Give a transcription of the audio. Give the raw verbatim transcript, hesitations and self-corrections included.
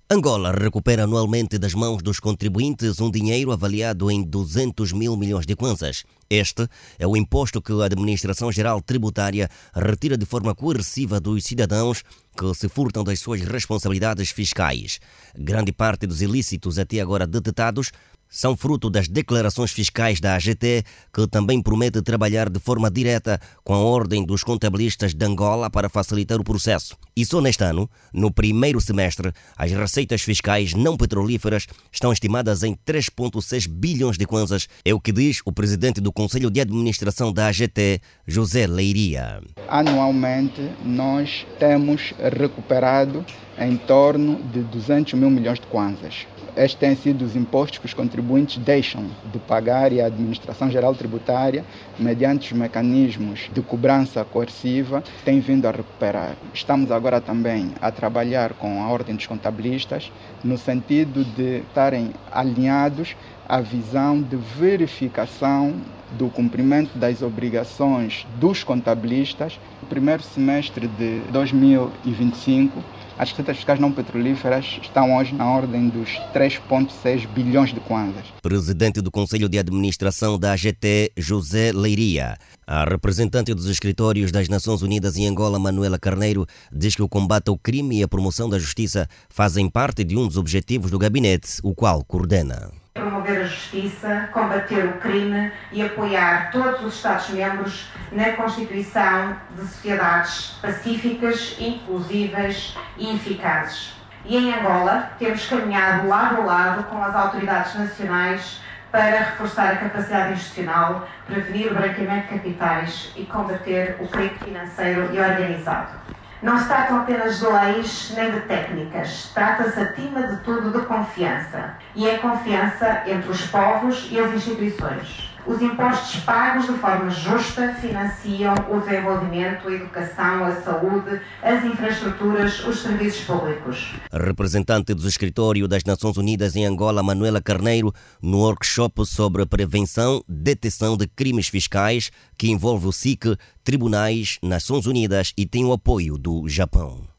Angola recupera anualmente das mãos dos contribuintes um dinheiro avaliado em duzentos mil milhões de kwanzas. Este é o imposto que a Administração Geral Tributária retira de forma coerciva dos cidadãos que se furtam das suas responsabilidades fiscais. Grande parte dos ilícitos até agora detetados são fruto das declarações fiscais da A G T, que também promete trabalhar de forma direta com a Ordem dos Contabilistas de Angola para facilitar o processo. E só neste ano, no primeiro semestre, as receitas fiscais não petrolíferas estão estimadas em três vírgula seis bilhões de kwanzas, é o que diz o presidente do Conselho de Administração da A G T, José Leiria. Anualmente, nós temos recuperado em torno de duzentos mil milhões de kwanzas. Estes têm sido os impostos que os contribuintes deixam de pagar e a Administração Geral Tributária, mediante os mecanismos de cobrança coerciva, tem vindo a recuperar. Estamos agora também a trabalhar com a Ordem dos Contabilistas no sentido de estarem alinhados à visão de verificação do cumprimento das obrigações dos contabilistas. No primeiro semestre de dois mil e vinte e cinco, as receitas fiscais não petrolíferas estão hoje na ordem dos três vírgula seis bilhões de kwanzas. Presidente do Conselho de Administração da A G T, José Leiria. A representante dos escritórios das Nações Unidas em Angola, Manuela Carneiro, diz que o combate ao crime e a promoção da justiça fazem parte de um dos objetivos do gabinete, o qual coordena. Promover a justiça, combater o crime e apoiar todos os Estados-membros na constituição de sociedades pacíficas, inclusivas e eficazes. E em Angola temos caminhado lado a lado com as autoridades nacionais para reforçar a capacidade institucional, prevenir o branqueamento de capitais e combater o crime financeiro e organizado. Não se tratam apenas de leis nem de técnicas, trata-se acima de tudo de confiança. E é confiança entre os povos e as instituições. Os impostos pagos de forma justa financiam o desenvolvimento, a educação, a saúde, as infraestruturas, os serviços públicos. A representante do escritório das Nações Unidas em Angola, Manuela Carneiro, no workshop sobre a prevenção, detecção de crimes fiscais, que envolve o S I C, tribunais, Nações Unidas e tem o apoio do Japão.